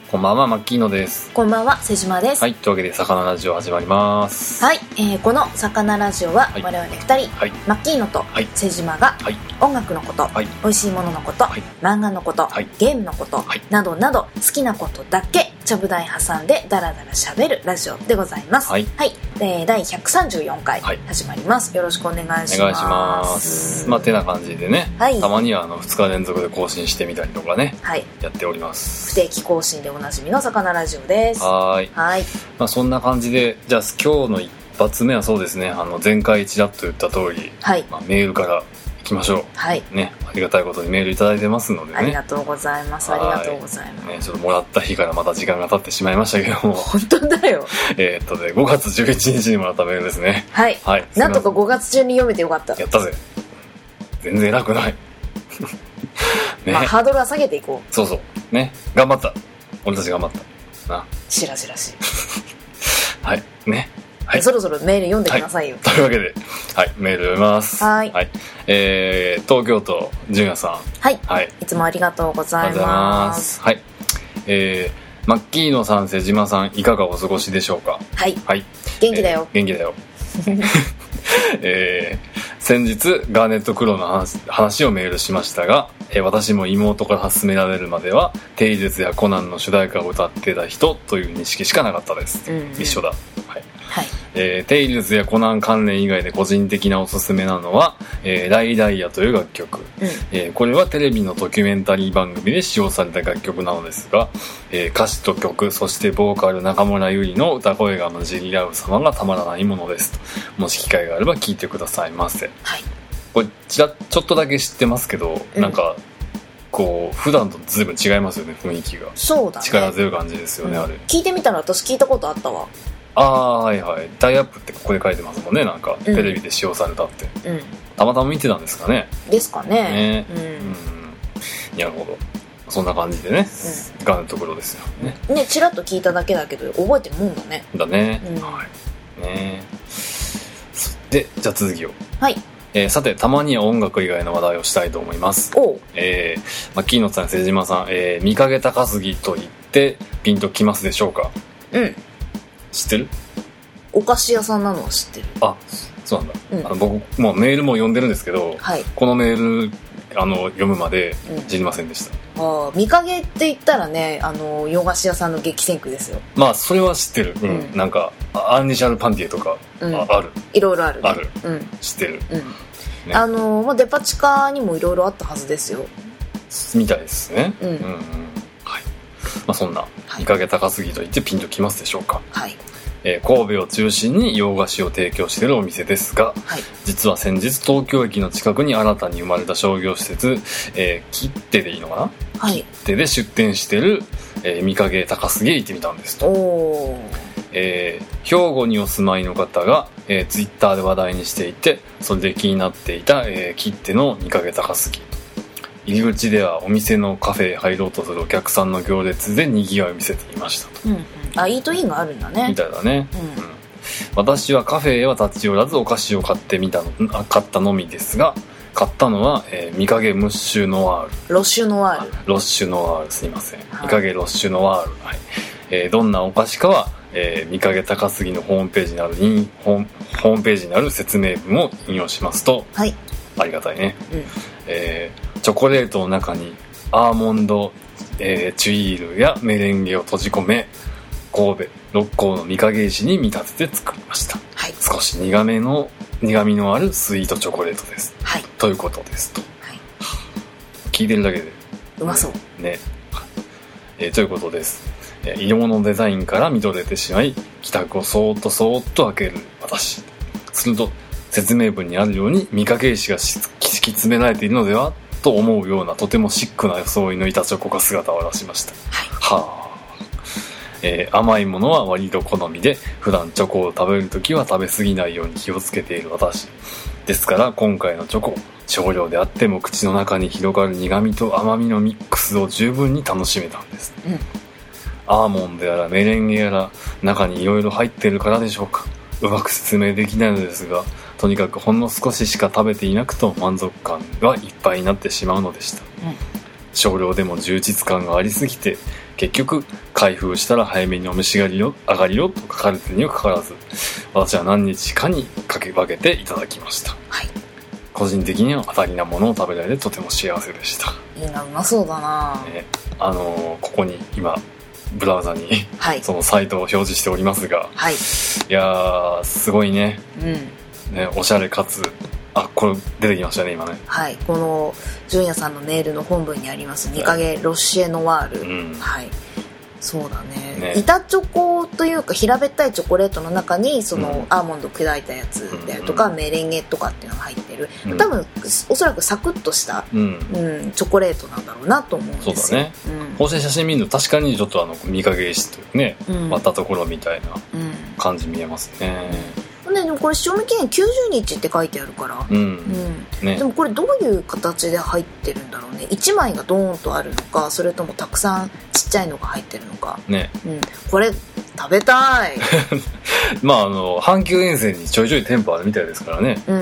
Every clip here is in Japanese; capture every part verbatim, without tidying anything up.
こんばんは、マッキーノです。 こんばんは、瀬島です。 はい、というわけで魚ラジオ始まります。 はい、えー、この魚ラジオは、はい、我々ふたり、はい、マッキーノと瀬島が、はい、音楽のこと、はい、美味しいもののこと、はい、漫画のこと、はい、ゲームのこと、はい、などなど好きなことだけちゃぶ台挟んでダラダラしゃべるラジオでございます。はい、はい、えー、だいひゃくさんじゅうよんかい始まります。よろしくお願いします。 お願いします。まあてな感じでね、はい、たまにはあのふつか連続で更新してみたりとかね、はい、やっております。 不定期更新でおなじみの魚ラジオです。 はい、はい、まあ、そんな感じで、じゃあ今日の一発目はそうですね、あの前回ちらっと言った通り、はい、まあ、メールからいきましょう。はいね、ありがたいことにメールいただいてますのでね。 ありがとうございます。ありがとうございます、 ね、ちょっともらった日からまた時間が経ってしまいましたけども本当だよえっとねごがつじゅういちにちにもらったメールですね。 はい、はい、なんとかごがつ中に読めてよかった。 やったぜ。全然偉くないね、まあ、ハードルは下げていこう。そうそうね、頑張った。俺たち頑張ったな。 しらしらしいはいね、はい、 そろそろメール読んでくださいよ、 はい、というわけで、はい、メール読みます。はい、はい、えー、東京都純也さん、 はい、はい、いつもありがとうございます。 はい、えー、マッキーノさん、瀬島さん、いかがお過ごしでしょうか。 はい、はい、元気だよ、 えー、元気だよえー、先日ガーネットクローの 話, 話をメールしましたが、えー、私も妹から勧められるまではテイルズやコナンの主題歌を歌ってた人という認識しかなかったです、うんうん、一緒だ。はい、はい、えー、テイルズやコナン関連以外で個人的なおすすめなのは、えー、ライダイヤという楽曲、うん、えー、これはテレビのドキュメンタリー番組で使用された楽曲なのですが、えー、歌詞と曲、そしてボーカル中村ゆりの歌声が混じり合う様がたまらないものですと。もし機会があれば聴いてくださいませ。はい、これちらちょっとだけ知ってますけど、うん、なんかこう普段と随分違いますよね、雰囲気が。 そうだね、 力強い感じですよね、うん、あれ聞いてみたら私聞いたことあったわ。 ああ、はいはい、タイアップってここで書いてますもんね、なんか、うん、テレビで使用されたって、うん、たまたま見てたんですかね。 ですかね。ね、 うん、うん、なるほど。そんな感じでね、うん、ガーネットクロですよね。 ね、ちらっと聞いただけだけど覚えてるもんだね。 だね、うん、はいね。で、じゃあ続きを。はい、えー、さて、たまには音楽以外の話題をしたいと思います。おう、えー、マッキーノさん、瀬島さん、えー、見かけ高杉と言ってピンときますでしょうか。うん、知ってる？ お菓子屋さんなのは知ってる。 あ、そうなんだ、うん、あの僕もうメールも読んでるんですけど、はい、このメールあの読むまで知りませんでした、うん、 あ、見かけって言ったらね、あの洋菓子屋さんの激戦区ですよ。 まあそれは知ってる、うん、なんかアンニシャルパンティエとか、うん、あ, あるいろいろある、ね、 ある、うん、知ってる、うんね、あのまあ、デパ地下にもいろいろあったはずですよ。 みたいですね、うんうんうん、はい、まあ、そんな見かけ高杉と言ってピンときますでしょうか。はい、えー、神戸を中心に洋菓子を提供しているお店ですが、はい、実は先日東京駅の近くに新たに生まれた商業施設、えー、切手でいいのかな、はい、切手で出店している、えー、見かけ高杉へ行ってみたんですと。お、えー、兵庫にお住まいの方が、えー、ツイッターで話題にしていて、それで気になっていた、えー、切手の見かけ高杉。入り口ではお店のカフェへ入ろうとするお客さんの行列で賑わいを見せていましたと、うんうん、 あ、イートインがあるんだね、 みたいだね、うんうん、私はカフェへは立ち寄らずお菓子を買ってみたの買ったのみですが、買ったのは、えー、見かけムッシュノワールロッシュノワールロッシュノワールすいません、はい、見かけロッシュノワール、はい、えー、どんなお菓子かは、えー、見かけ高杉のホームページにあるホーム、ホームページにある説明文を引用しますと、はい、ありがたいね、うん、えーチョコレートの中にアーモンド、えー、チュイールやメレンゲを閉じ込め、神戸六甲の御影石に見立てて作りました、はい、少し苦めの苦みのあるスイートチョコレートです、はい、ということですと、はい、聞いてるだけでうまそうね、えー、ということです。えー、色物デザインから見とれてしまい、帰宅をそーっとそーっと開ける私。すると説明文にあるように御影石が敷き詰められているのではと思うような、とてもシックな装いの板チョコが姿を現しました。はい、はあ、えー、甘いものは割と好みで、普段チョコを食べるときは食べ過ぎないように気をつけている私ですから、今回のチョコ、少量であっても口の中に広がる苦みと甘みのミックスを十分に楽しめたんです、うん、アーモンドやらメレンゲやら中にいろいろ入ってるからでしょうか。うまく説明できないのですが、とにかくほんの少ししか食べていなくと満足感がいっぱいになってしまうのでした、うん、少量でも充実感がありすぎて、結局開封したら早めにお召し上がりよ上がりよと書かれてるにもかかわらず、私は何日かにかけ分けていただきました。 はい、 個人的には当たりなものを食べられてとても幸せでした。 いいな、うまそうだな、 ね、あのー、ここに今ブラウザに、 はい、 そのサイトを表示しておりますが、 はい、いやーすごいね、 うんね、おしゃれかつ、あ、これ出てきましたね今ね。 はい、この純也さんのメールの本文にありますニカゲロッシエノワール、うん、はい、そうだ ね, ね板チョコというか平べったいチョコレートの中にその、うん、アーモンド砕いたやつであるとか、うん、メレンゲとかっていうのが入ってる、うん、多分おそらくサクッとした、うんうん、チョコレートなんだろうなと思うんですよ。 そうだね、うん、こうして写真見ると確かにちょっとあの見かけ石というね、うん、割ったところみたいな感じ見えますね、 うん、で, でもこれ賞味期限きゅうじゅうにちって書いてあるから、うんうんね、でもこれどういう形で入ってるんだろうね。いちまいがドーンとあるのか、それともたくさんちっちゃいのが入ってるのかね、うん、これ食べたいまああの阪急沿線にちょいちょい店舗あるみたいですからね、うん、うん、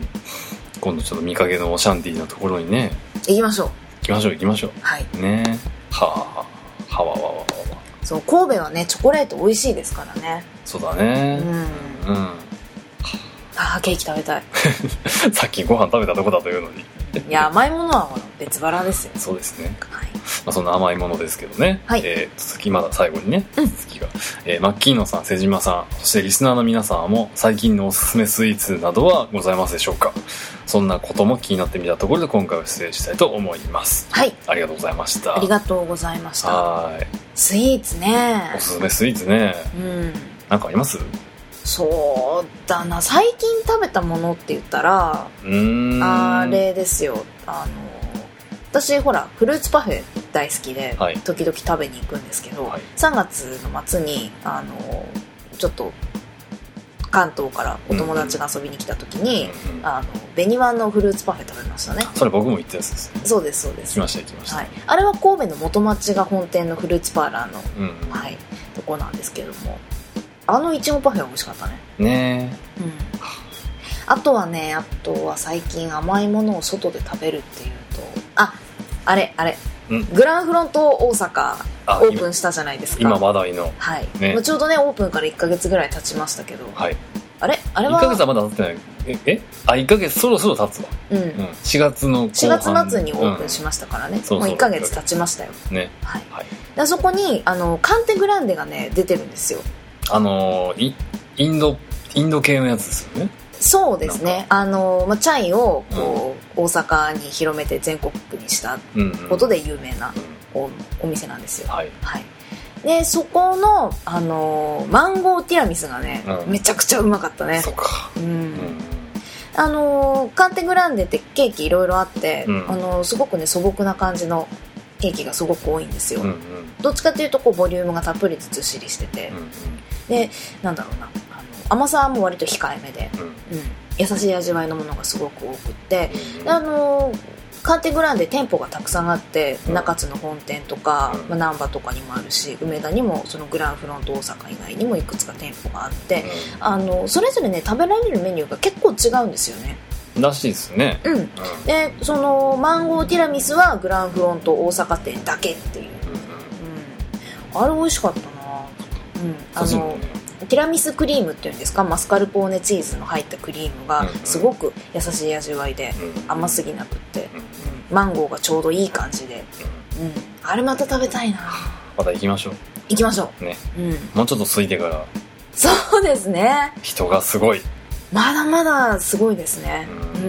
今度ちょっと見かけのシャンティーのところにね行きましょう行きましょう行きましょう、はいね、はあはわわわわわ。 そう、神戸はねチョコレート美味しいですからね。 そうだね、うん、うん、 あーケーキ食べたいさっきご飯食べたとこだというのにいや甘いものは別腹ですよ。 そうですね、はい、まあ、そんな甘いものですけどね、はい、えー、続きまだ最後にね、うん、続きが、えー、マッキーノさん、瀬島さん、そしてリスナーの皆さんも最近のおすすめスイーツなどはございますでしょうか。そんなことも気になってみたところで今回は失礼したいと思います。はい、ありがとうございました。 ありがとうございました。はい、スイーツね、 おすすめスイーツね、うん、なんかあります？ そうだな、最近食べたものって言ったらうーんあれですよ、あの私ほらフルーツパフェ大好きで、はい、時々食べに行くんですけど、はい、さんがつの末にあのちょっと関東からお友達が遊びに来た時に、うんうん、あの紅ワンのフルーツパフェ食べましたね。 それ僕も行ったやつですね。 そうですそうです。 来ました行きました、はい、 あれは神戸の元町が本店のフルーツパーラーの、うんうん、はい、とこなんですけども、あのいちごパフェは美味しかったね。ねえ、うん、あとはね、あとは最近甘いものを外で食べるっていうと、あ、あれあれ、グランフロント大阪オープンしたじゃないですか。 今話題の、 はいね、ちょうどねオープンからいっかげつぐらい経ちましたけど、はい、あれあれはいっかげつはまだ経ってない。ええあいっかげつそろそろ経つわ、うんうん、しがつの後半しがつ末にオープンしましたからね、うん、もういっかげつ経ちましたよね、はいはい、でそこにあのカンテグランデがね出てるんですよ。あのイインドインド系のやつですよね。 そうですね、あの、まあ、チャイをこう、うん、大阪に広めて全国区にしたことで有名な お,、うん、お店なんですよ、はいはい、でそこの、あのマンゴーティラミスがね、うん、めちゃくちゃうまかったね。そうか、うんうん、あのカンテグランデってケーキいろいろあって、うん、あのすごくね素朴な感じのケーキがすごく多いんですよ、うんうん、どっちかというとこうボリュームがたっぷりずっしりしてて、うんうん、でなんだろうな、甘さも割と控えめで、うんうん、優しい味わいのものがすごく多くって、うん、あのカンテグランデ店舗がたくさんあって、うん、中津の本店とか、うん、まあ、難波とかにもあるし、梅田にもそのグランフロント大阪以外にもいくつか店舗があって、うん、あのそれぞれね食べられるメニューが結構違うんですよね。 らしいですね、 うん、うん、でそのマンゴーティラミスはグランフロント大阪店だけっていう、うんうん、あれ美味しかったな、うん、あのティラミスクリームっていうんですか、マスカルポーネチーズの入ったクリームがすごく優しい味わいで、甘すぎなくって、うん、マンゴーがちょうどいい感じで、うん、あれまた食べたいな。 また行きましょう行きましょう、 ね、うん、もうちょっと空いてから。 そうですね、 人がすごい、 まだまだすごいですね、うん、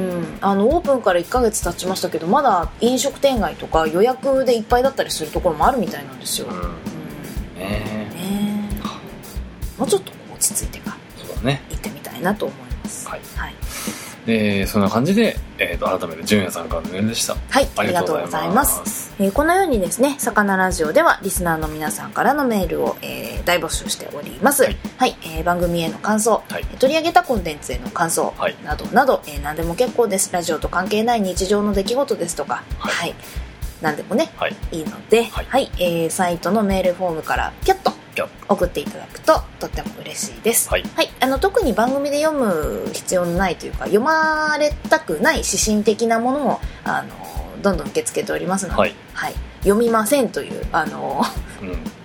あのオープンからいっかげつ経ちましたけど、まだ飲食店街とか予約でいっぱいだったりするところもあるみたいなんですよ、うんうん、ねえ、もうちょっと落ち着いてからそうだ、ね、行ってみたいなと思います。はい、はい、 でそんな感じで、えー、と改めて純也さんからのメールでした。 はい、ありがとうございます。えー、このようにですね、魚ラジオではリスナーの皆さんからのメールを、えー、大募集しております。はい、はい、えー、番組への感想、はい、取り上げたコンテンツへの感想、はい、などなど、えー、何でも結構です。ラジオと関係ない日常の出来事ですとか、はい、はい、何でもね、はい、いいので、はい、はい、えー、サイトのメールフォームからピャッと送っていただくととっても嬉しいです。はい、はい、あの特に番組で読む必要のないというか、読まれたくない指針的なものもあのどんどん受け付けておりますので、はいはい、読みませんというあの、うん、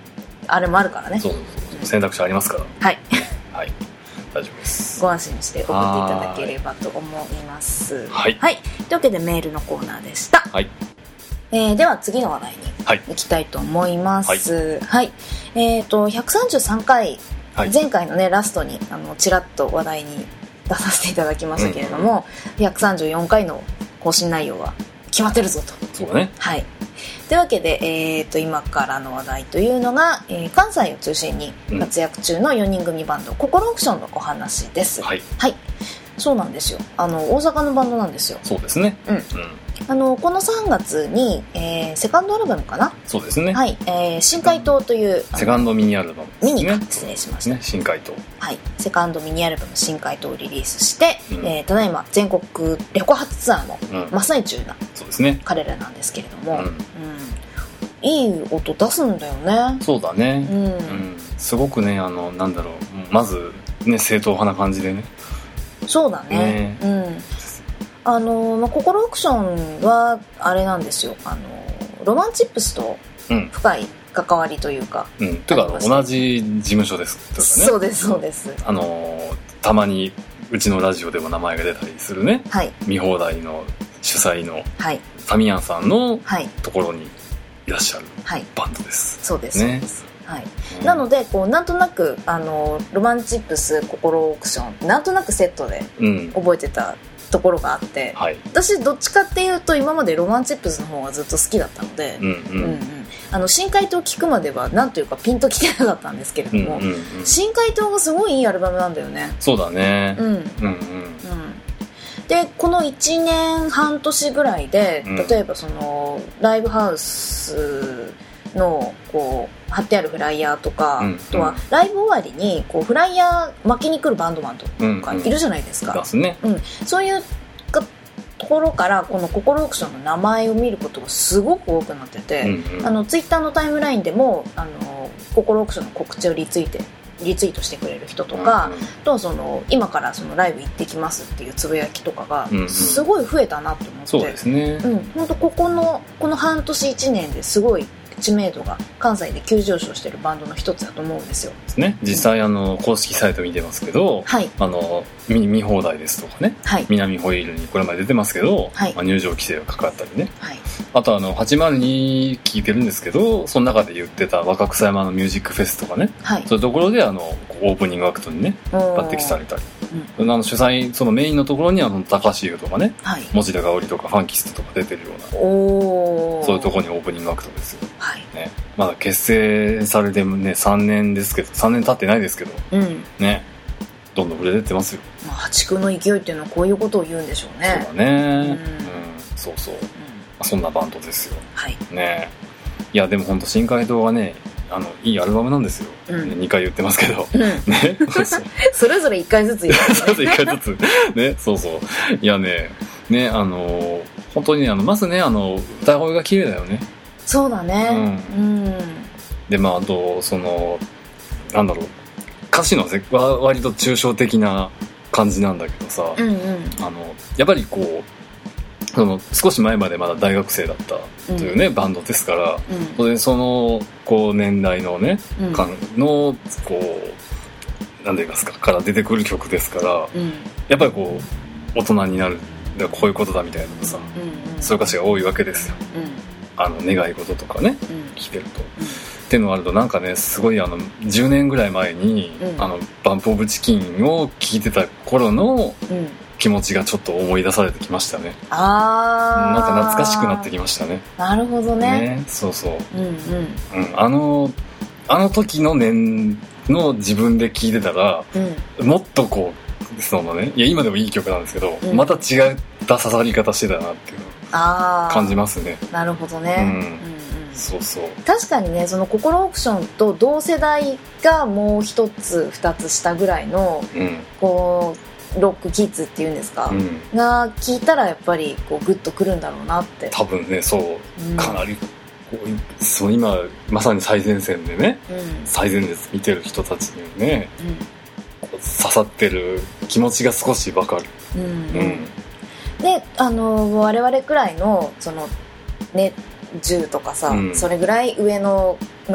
あれもあるからね。 そうそうそう、うん、選択肢ありますからはいはい、大丈夫です。 ご安心して送っていただければと思います。 はい、 はい、というわけでメールのコーナーでした。 はい、 えー、では次の話題にいきたいと思います。はい、はい、えーとひゃくさんじゅうさんかい、はい、前回のねラストにあのちらっと話題に出させていただきましたけれども、うん、ひゃくさんじゅうよんかいの更新内容は決まってるぞと。 そうだね。 はい。というわけで、えー、と今からの話題というのが、えー、関西を中心に活躍中のよにん組バンド、うん、心オークションのお話です。 はい、 はい、そうなんですよ。あの大阪のバンドなんですよ。 そうですね。 うん、うん、あのこのさんがつに、えー、セカンドアルバムかな。 そうですね。 はい、えー、新海島というセカンドミニアルバムですね。 ミニか失礼しました、 ね、新海島。 はい、セカンドミニアルバム新海島をリリースして、うん、えー、ただいま全国レコ発ツアーの真っ最中な、うん、そうですね、彼らなんですけれども、うんうん、いい音出すんだよね。 そうだね、うんうん、すごくね、あのなんだろう、まずね正統派な感じでね。そうだね、ね、うん、あの、まあ、心オークションはあれなんですよ、あのロマンチップスと深い関わりというか、 うん、というか同じ事務所ですとかね。 そうですそうです、 あのたまにうちのラジオでも名前が出たりするね、はい、見放題の主催のタミヤンさんのところにいらっしゃるバンドです、はい、そうですね。はい、うん、なのでこうなんとなくあのロマンチップス心オークションなんとなくセットで覚えてたところがあって、うん、はい、私どっちかっていうと今までロマンチップスの方がずっと好きだったので、うんうんうんうん、あの新海島を聞くまではなんというかピンときてなかったんですけれども、うんうんうん、新海島がすごいいいアルバムなんだよね。そうだね、うんうんうん、でこのいちねんはん年ぐらいで、例えばそのライブハウスのこう貼ってあるフライヤーとか、うんうん、あとはライブ終わりにこうフライヤー巻きに来るバンドマンとかいるじゃないですか、うんうんうん、そういうところからこの心オークションの名前を見ることがすごく多くなってて、うんうん、あのツイッターのタイムラインでもあの心オークションの告知をリツイートリツイートしてくれる人とか、うんうん、とその今からそのライブ行ってきますっていうつぶやきとかがすごい増えたなと思って、うんうん、そうですね、うん、本当ここのこの半年いちねんですごい知名度が関西で急上昇しているバンドの一つだと思うんですよ。ですね。実際あの公式サイト見てますけど、はい、あの 見, 見放題ですとかね、はい、南ホイールにこれまで出てますけど、はい、まあ、入場規制がかかったりね、はい、あとあのはちまるに聞いてるんですけど、その中で言ってた若草山のミュージックフェスとかね、はい、そういうところであのオープニングアクトにね抜擢されたり、うん、あの主催そのメインのところには高橋優とかね、はい、持田香織とかファンキストとか出てるような、おそういうところにオープニングアクトですよ、はい、ね、まだ結成されてねさんねんですけど、さんねん経ってないですけど、うん、ね、どんどん売れてってますよ。まあ、破竹の勢いっていうのはこういうことを言うんでしょうね。そうだね、うん、うん、そうそう、うん、まあ、そんなバンドですよ、はい、ね。いやでも本当新海島はね、あのいいアルバムなんですよ、うんね、にかい言ってますけど、うん、ねそれぞれいっかいずつ言って、ね、それぞれいっかいずつね、そうそう、いやねね、あの本当にあのまずね、あの歌声が綺麗だよね。そうだね、うん、うん、でまああとそのなんだろう、歌詞のは割と抽象的な感じなんだけどさ、うんうん、あのやっぱりこうその少し前までまだ大学生だったというね、うん、バンドですから、うん、それそのこう年代のね、うん、のこう何て言いますかから出てくる曲ですから、うん、やっぱりこう大人になるこういうことだみたいなのさ、うんうん、そういう歌詞が多いわけですよ、うん、あの願い事とかね、うん、聞いてると、うん、っていうのがあるとなんかね、すごいあのじゅうねんぐらい前に、うん、あのバンプオブチキンを聴いてた頃の気持ちがちょっと思い出されてきましたね。あー、なんか懐かしくなってきましたね。なるほど ね, ねそうそう、うんうんうん、あのあの時の年の自分で聴いてたら、うん、もっとこうそのね、いや今でもいい曲なんですけど、うん、また違った刺さり方してたなっていうのを感じますね。なるほどね、うんうんうん、そうそう、確かにね、その心オークションと同世代がもう一つ二つ下ぐらいの、うん、こうロックキッズっていうんですか、うん、が聞いたらやっぱりこうグッとくるんだろうなって。多分ね、そう、うん、かなりそう今まさに最前線でね、うん、最前列見てる人たちにね、うん、刺さってる気持ちが少しわかる、うんうん、で、あの我々くらいのそのねじゅうとかさ、うん、それぐらい上の、まあ、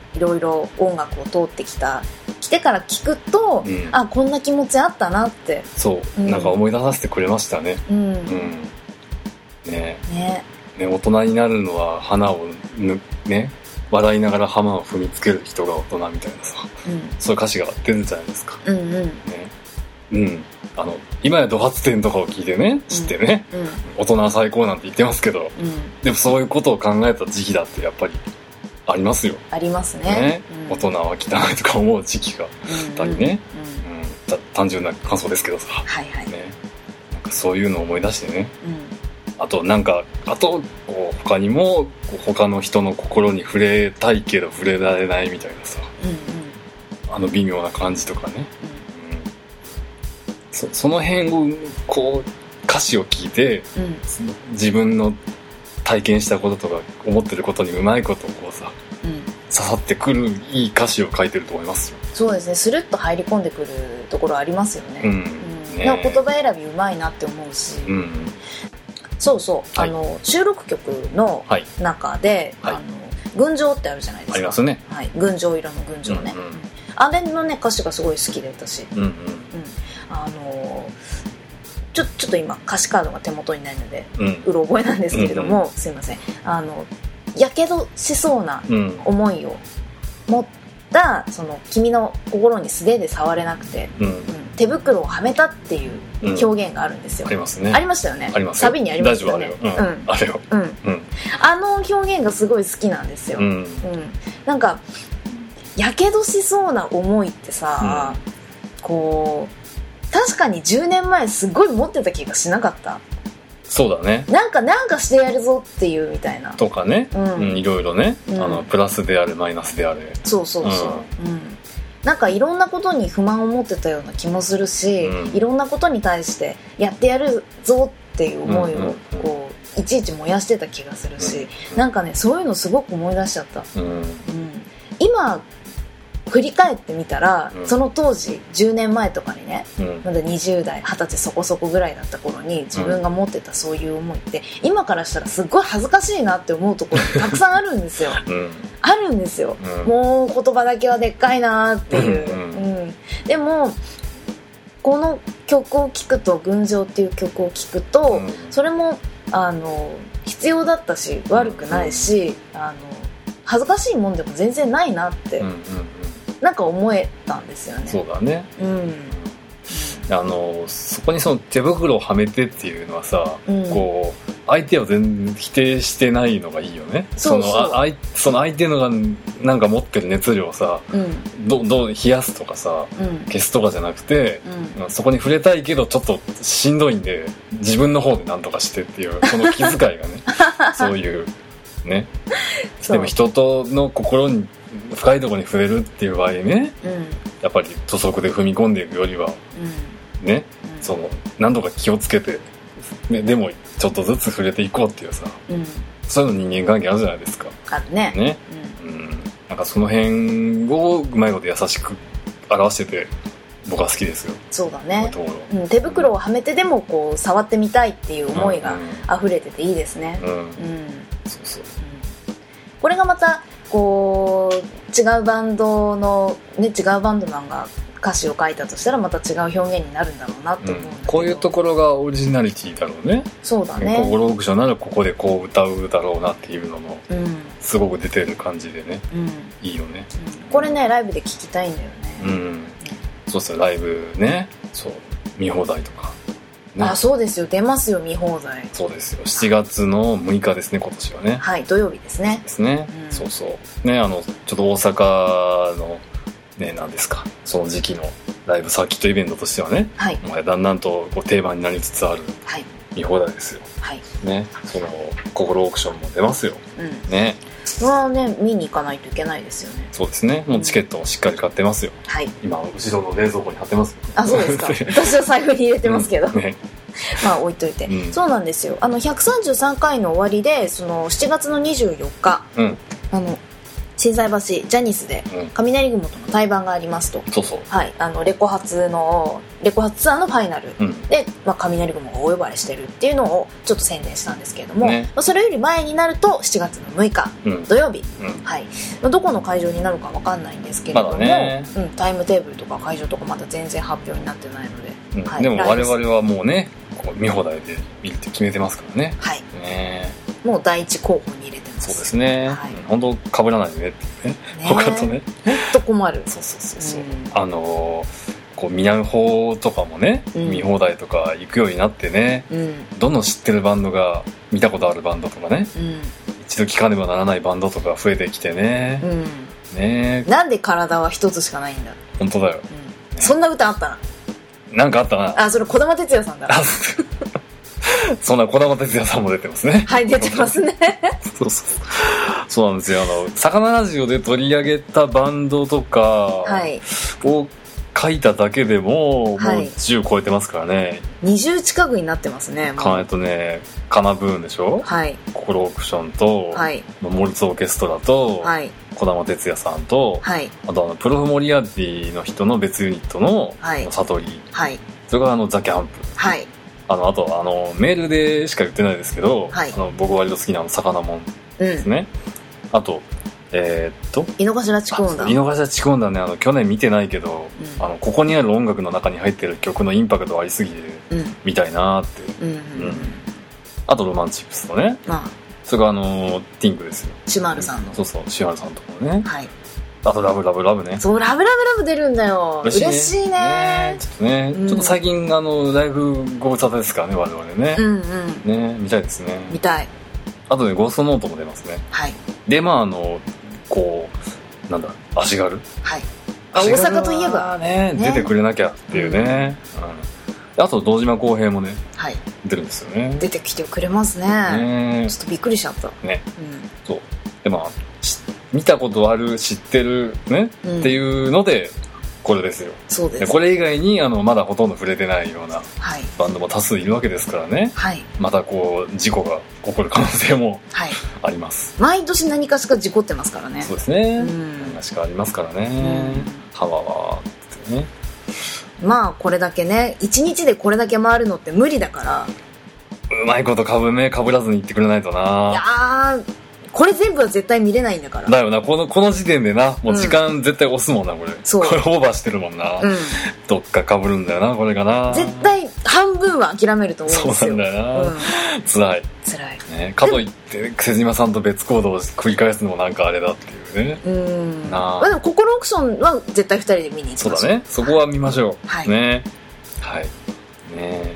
いろいろ音楽を通ってきた来てから聞くと、うん、あこんな気持ちあったなってそう、うん、なんか思い出させてくれましたね。うん、うん、ねねね大人になるのは花をぬね笑いながら浜を踏みつける人が大人みたいなさ、うん、そういう歌詞が出るじゃないですか。 うんうんねうん、あの今やド発展とかを聞いてね知ってね、うんうん、大人は最高なんて言ってますけど、うん、でもそういうことを考えた時期だってやっぱりありますよ。 ありますね、 ね、うん、大人は汚いとか思う時期があったりね、うんうんうん、単純な感想ですけどさ、 はいはいね、 なんかそういうのを思い出してね、うん、あとなんかあと他にも他の人の心に触れたいけど触れられないみたいなさ、うんうん、あの微妙な感じとかね、うんそ, その辺をこう歌詞を聞いて、うん、自分の体験したこととか思ってることにうまいことをこうさ、うん、刺さってくるいい歌詞を書いてると思いますよ。 そうですねスルッと入り込んでくるところありますよね、うんうんね、でも言葉選びうまいなって思うし、うん、そうそう、はい、あの収録曲の中で、はい、あの群青ってあるじゃないですか。 ありますね、 はい、群青色の群青ね、うんうん、あれのね歌詞がすごい好きで私、うんうんうんあのちょ、ちょっと今歌詞カードが手元にないので、うん、うろ覚えなんですけれども、うんうん、すいませんあのやけどしそうな思いを持った、うん、その君の心に素手で触れなくて、うんうん、手袋をはめたっていう表現があるんですよ、うん、 ありますね。 ありましたよね。 ありますよ。 サビにありましたよね。 大丈夫あれよ、うん、あれよ、 うんうん、あの表現がすごい好きなんですよ、うんうん、なんかやけどしそうな思いってさ、うん、こう確かにじゅうねんまえすごい持ってた気がしなかった。 そうだね。 なんかなんかしてやるぞっていうみたいなとかね、うんうん、いろいろね、うん、あのプラスであるマイナスであるそうそうそう、うんうん、なんかいろんなことに不満を持ってたような気もするし、うん、いろんなことに対してやってやるぞっていう思いをこういちいち燃やしてた気がするし、うん、なんかねそういうのすごく思い出しちゃった、うんうん、今振り返ってみたら、うん、その当時じゅうねんまえとかにね、うん、まだにじゅう代はたちそこそこぐらいだった頃に自分が持ってたそういう思いって、うん、今からしたらすっごい恥ずかしいなって思うところたくさんあるんですよ、うん、あるんですよ、うん、もう言葉だけはでっかいなっていう、うんうんうん、でもこの曲を聴くと群青っていう曲を聴くと、うん、それもあの必要だったし悪くないし、うん、あの恥ずかしいもんでも全然ないなって、うんうんなんか思えたんですよね。 そうだね、 うん、 あのそこにその手袋をはめてっていうのはさ、うん、こう相手を全然否定してないのがいいよね。 そうそうそのあその相手のがなんか持ってる熱量をさ、うん、どどう冷やすとかさ、うん、消すとかじゃなくて、うん、そこに触れたいけどちょっとしんどいんで自分の方で何とかしてっていうその気遣いがねそういうねでも人との心に深いところに触れるっていう場合ね、うん、やっぱり土足で踏み込んでいくよりは、うん、ね、うん、その何度か気をつけて、ね、でもちょっとずつ触れていこうっていうさ、うん、そういうの人間関係あるじゃないですか。 あるね。 ね、うんうん、なんかその辺をうまいこと優しく表してて僕は好きですよ。 そうだね、うん、手袋をはめてでもこう触ってみたいっていう思いが溢れてていいですね。うん、うん、そうそう、うん、これがまたこう違うバンドの、ね、違うバンドマンが歌詞を書いたとしたらまた違う表現になるんだろうなと思うんだけど、うん、 こういうところがオリジナリティだろうね。 そうだね。 心オークションならここでこう歌うだろうなっていうのもすごく出てる感じでね、うん、いいよね、 うん、これねライブで聴きたいんだよね、 うんうん、そうそうライブねそう見放題とかね、あそうですよ出ますよ見放題。 そうですよしちがつのむいかですね今年はね。 はい土曜日ですね。 ですね、うん、そうそうねあのちょっと大阪のね何ですかその時期のライブサーキットイベントとしてはね、はい、だんだんとこう定番になりつつある見放題ですよ、はいね、その心オークションも出ますよ、うんねまあね見に行かないといけないですよね。 そうですねもうチケットをしっかり買ってますよ、うん、はい今後ろの冷蔵庫に貼ってます。 あそうですか私は財布に入れてますけど、うんね、まあ置いといて、うん、そうなんですよあのひゃくさんじゅうさんかいの終わりでそのしちがつのにじゅうよっか、うん、あの心斎橋ジャニスで雷雲との対バンがありますと、 うん、そうそう、 はい、あのレコ発のレコ発ツアーのファイナルで、うん、まあ、雷雲が大呼ばれしてるっていうのをちょっと宣伝したんですけれども、ね、まあ、それより前になるとしちがつのむいか、うん、土曜日、うん、はい、まあ、どこの会場になるか分かんないんですけれども、まだね、うん、タイムテーブルとか会場とかまだ全然発表になってないので、 うん、はい、でも我々はもうねこう見放題で見るって決めてますからね。 はい、 ね、 もう第一候補に入れてます。 そうですね、はい、本当かぶらないでねってね、他とね本当困る。 そうそうそうそう、うん、あのこう見ない方とかもね、うん、見放題とか行くようになってね、うん、どんどん知ってるバンドが見たことあるバンドとかね、うん、一度聴かねばならないバンドとか増えてきてね、うん、ね、 なんで体は一つしかないんだ。 本当だよ、 うん、ね、そんな歌あったな。 なんかあったなあ、それ児玉哲也さんだ。 そんな児玉哲也さんも出てますね。 はい、出てますね。 そうそう、そうなんですよ。あの魚ラジオで取り上げたバンドとかを書いただけでも、はい、もうじゅう超えてますからね。 にじゅう近くになってますね。 かえっとね、カナブーンでしょ、 はい、 心オークションと、はい、モルツオーケストラと、はい、児玉哲也さんと、はい、あとあのプロフモリアティの人の別ユニットの、はい、悟り、はい、それからあのザ・キャンプ、はい、あのあとあのメールでしか言ってないですけど、はい、あの僕割と好きなあの魚もんですね、うん、あとえー、っと井の頭地区音団、 井の頭地区音団ね、あの去年見てないけど、うん、あのここにある音楽の中に入ってる曲のインパクトありすぎて、うん、見たいなーって、うんうんうん、あとロマンチックスとね、ああ、それからあのティンクですよ、 シュマールさんの、 そうそう、シュマールさんとかもね、はい、あとラブラブラブね、 そう、ラブラブラブ出るんだよ。嬉しい ね, 嬉しいね, ねちょっとね、うん、ちょっと最近あのライブご無沙汰ですからね我々ね、うんうん、ね、見たいですね。 見たい。 あとね、ゴーストノートも出ますね。はい。で、まああのこうなんだ、足軽、 はい、あ、大阪といえばね、ね、出てくれなきゃっていうね、うん、あと堂島康平もね、はい、出るんですよね。 出てきてくれます ね, ね、ちょっとびっくりしちゃったね、 うん、そうで、まあ見たことある、知ってるね、うん、っていうのでこれですよ。 そうです。 でこれ以外にあのまだほとんど触れてないようなバンドも多数いるわけですからね、はい、またこう事故が起こる可能性もあります、 はい、毎年何かしか事故ってますからね。 そうですね、うん、何かしかありますからね、うん、ハワワってね。 まあこれだけね、いちにちでこれだけ回るのって無理だから、 うまいことかぶめかぶらずに言ってくれないとな。 いやー、これ全部は絶対見れないんだから。 だよな、このこの時点でな、もう時間絶対押すもんな、これ。そう、これオーバーしてるもんな、うん、どっか被るんだよな、これがな。 絶対半分は諦めると思うんですよ。 そうなんだよな、うん、辛い辛い、 ね、かといって瀬島さんと別行動を繰り返すのもなんかあれだっていうね。うん、 なあ、まあ、でも心オークションは絶対ふたりで見に行きましょう。 そうだね、そこは見ましょう、はい、ね、はいね。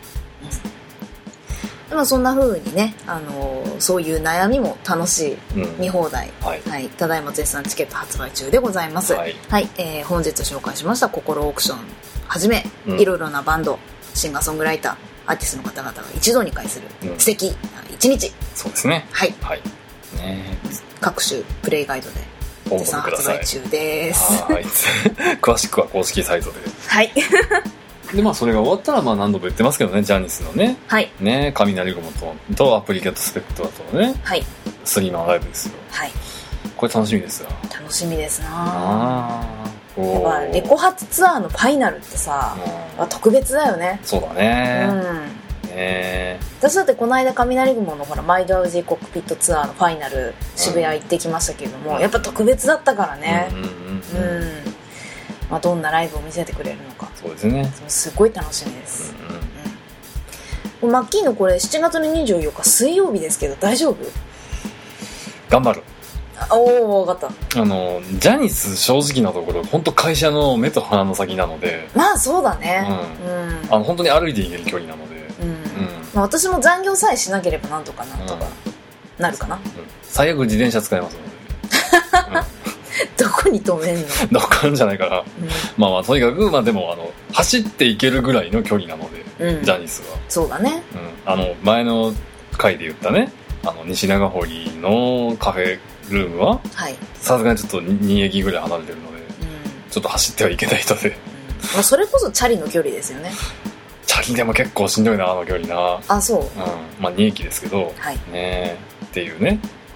まあ、そんな風にね、あのー、そういう悩みも楽しい見放題、うん、はい、はい、ただいま絶賛チケット発売中でございます、はい、はい、えー、本日紹介しました心オークションはじめ、うん、いろいろなバンド、シンガーソングライター、アーティストの方々が一堂に会する素敵な一日、うん、 そうですね、 はい、 はい、ね、 各種プレイガイドで絶賛発売中です。 はい詳しくは公式サイトで、 はいで、まあそれが終わったら、まあ何度も言ってますけどね、ジャニスのね、はい、ね、雷雲ととアプリケットスペクトラとね、はい、スリーマンライブですよ。はい、これ楽しみですよ。 楽しみですなあ。やっぱレコ発ツアーのファイナルってさ、うん、特別だよね。 そうだね。うん。ね、 私だってこの間雷雲のほらマイドアウジーコックピットツアーのファイナル渋谷行ってきましたけれども、うん、やっぱ特別だったからね。うんうんうんうん、まあ、どんなライブを見せてくれるのか。 そうですね。 すごい楽しみです、うんうんうん、マッキーのこれしちがつのにじゅうよっか水曜日ですけど大丈夫？ 頑張る。 おお、分かった。 あのジャニス正直なところ本当会社の目と鼻の先なので、 まあそうだね、 うんうん、あの本当に歩いて行ける距離なので、うんうん、 まあ、私も残業さえしなければなんとかなんとかなるかな、うんうん、 最悪自転車使えますので、うんどこに止めんの？ どこかんじゃないかな、うん、まあまあとにかく、まあでもあの走っていけるぐらいの距離なので、うん、ジャニスはそうだね、 うん、あの前の回で言ったね、あの西長堀のカフェルームはさすがにちょっとに駅ぐらい離れてるので、うん、ちょっと走ってはいけない人で、うん、 まあ、それこそチャリの距離ですよね。 チャリでも結構しんどいな、あの距離な。 あ、そう、うん、 まあに駅ですけど、はい、ねっていうね、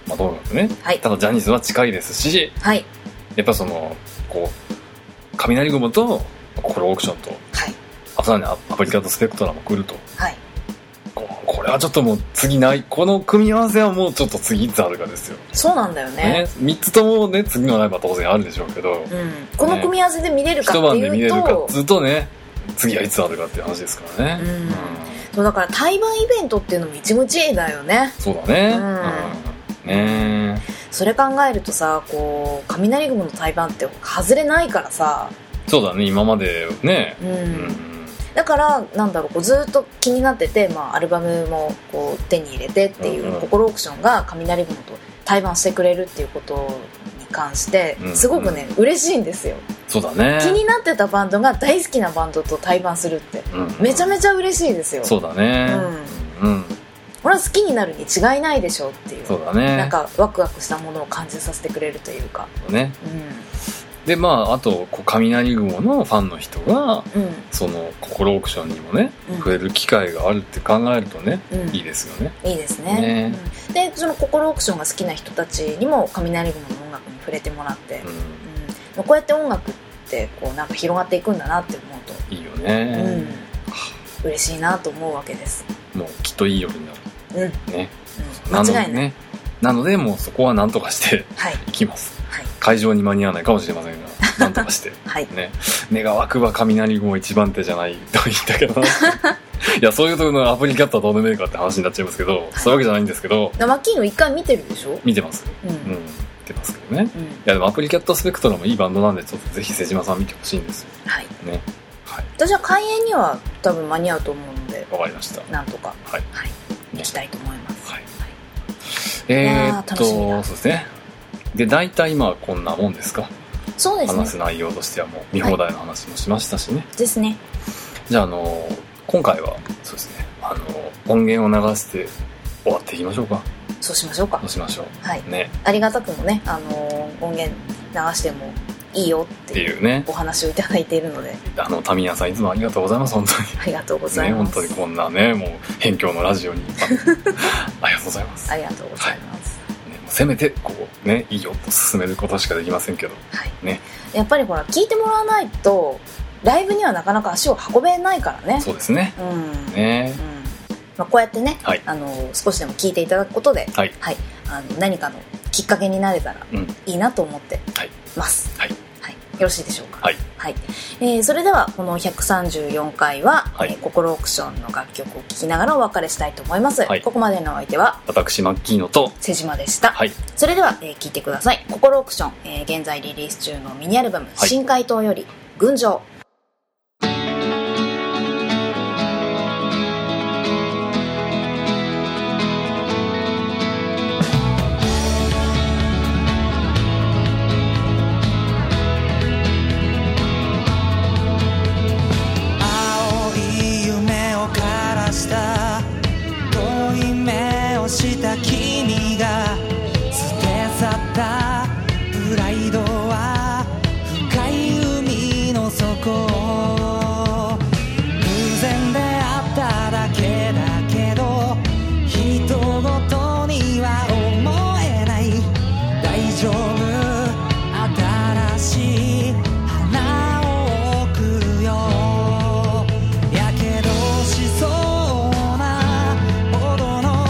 まあともかくね、 はい、 ただジャニーズは近いですし、 はい、 やっぱそのこう雷雲と心オークションと、はい、あさらにアプリカとスペクトラも来ると、はい、こ, これはちょっともう次ないこの組み合わせはもうちょっと次いつあるかですよ。 そうなんだよ ね, ねみっつともね次のライブは当然あるでしょうけど、うん、 この組み合わせで見れるかっていうと、 ね、一晩で見れるかずっとね次はいつあるかっていう話ですからね、うんうん、 そうだから対バンイベントっていうのも一期一会だよね。 そうだね、うんうん、ねそれ考えるとさこう雷雲の対バンって外れないからさ。 そうだね今までね、 うんうん、だからなんだろうこうずっと気になってて、まあ、アルバムもこう手に入れてっていう、うんうん、心オークションが雷雲と対バンしてくれるっていうことに関してすごくね、うんうん、嬉しいんですよ。 そうだね気になってたバンドが大好きなバンドと対バンするって、うんうん、めちゃめちゃ嬉しいですよ。 そうだね、うんうん、 俺は好きになるに違いないでしょっていう。 そうだねなんかワクワクしたものを感じさせてくれるというかね、うん、でまああとこう雷雲のファンの人が、うん、その心オークションにもね、うん、触れる機会があるって考えるとね、うん、いいですよね。 いいですね、ね、うん、でその心オークションが好きな人たちにも雷雲の音楽に触れてもらって、うんうん、こうやって音楽ってこうなんか広がっていくんだなって思うといいよね、 うん、嬉しいなと思うわけです。 もうきっといい夜になる、うんねうん、間違いない、 ね、なのでもうそこは何とかしていきます、はい、会場に間に合わないかもしれませんが何とかして、はいね、願わくば雷雲一番手じゃないと言ったけどないやそういうところのアプリキャットはどうでもいいかって話になっちゃいますけど、はい、そういうわけじゃないんですけどマッキーの一回見てるでしょ。 見てます、うんうん、見てますけどね、うん、いやでもアプリキャットスペクトラもいいバンドなんでちょっとぜひ瀬島さん見てほしいんですよ、はいねはい、 私は開演には多分間に合うと思うのでわかりましたなんとか、はいはい、行きたいと思います、はいはい、 えー、っとそうですね。で大体今はこんなもんですか。 そうですね話す内容としてはもう見放題の話もしましたしね、はい、 ですね。 じゃあ、あの今回はそうですねあの音源を流して終わっていきましょうか。 そうしましょうか。 そうしましょう、 はいね、ありがたくもね、あの音源流してもいいよっていうねお話をいただいているので、 あのタミヤさんいつもありがとうございます。本当にありがとうございます、 ね、本当にこんなねもう辺境のラジオにありがとうございます。 ありがとうございます、はいね、せめてこうねいいよと進めることしかできませんけど、 はいね、やっぱりほら聞いてもらわないとライブにはなかなか足を運べないからね。 そうですね、うんねうんまあ、こうやってね、はい、あの少しでも聞いていただくことで、はいはい、あの何かのきっかけになれたらいいなと思ってます、はいはい、よろしいでしょうか。はい、はいえー、それではこのひゃくさんじゅうよんかいは、はいえー、心オークションの楽曲を聴きながらお別れしたいと思います、はい、ここまでのお相手は私マッキーノと瀬島でした、はい、それでは、えー、聴いてください。心オークション、えー、現在リリース中のミニアルバム、はい、新怪盗より群青。 した君が捨て去ったプライドは深い海の底。偶然であっただけだけど人ごとには思えない。大丈夫新しい花を贈るよ。やけどしそうなほどの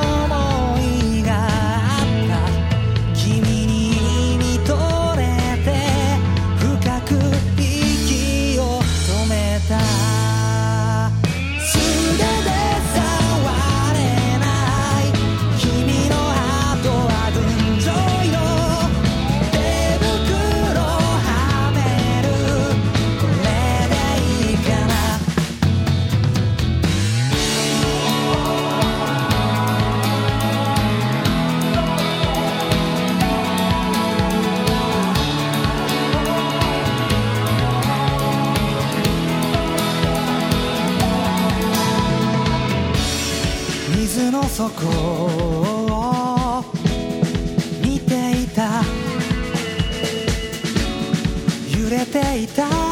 水の底を見ていた。揺れていた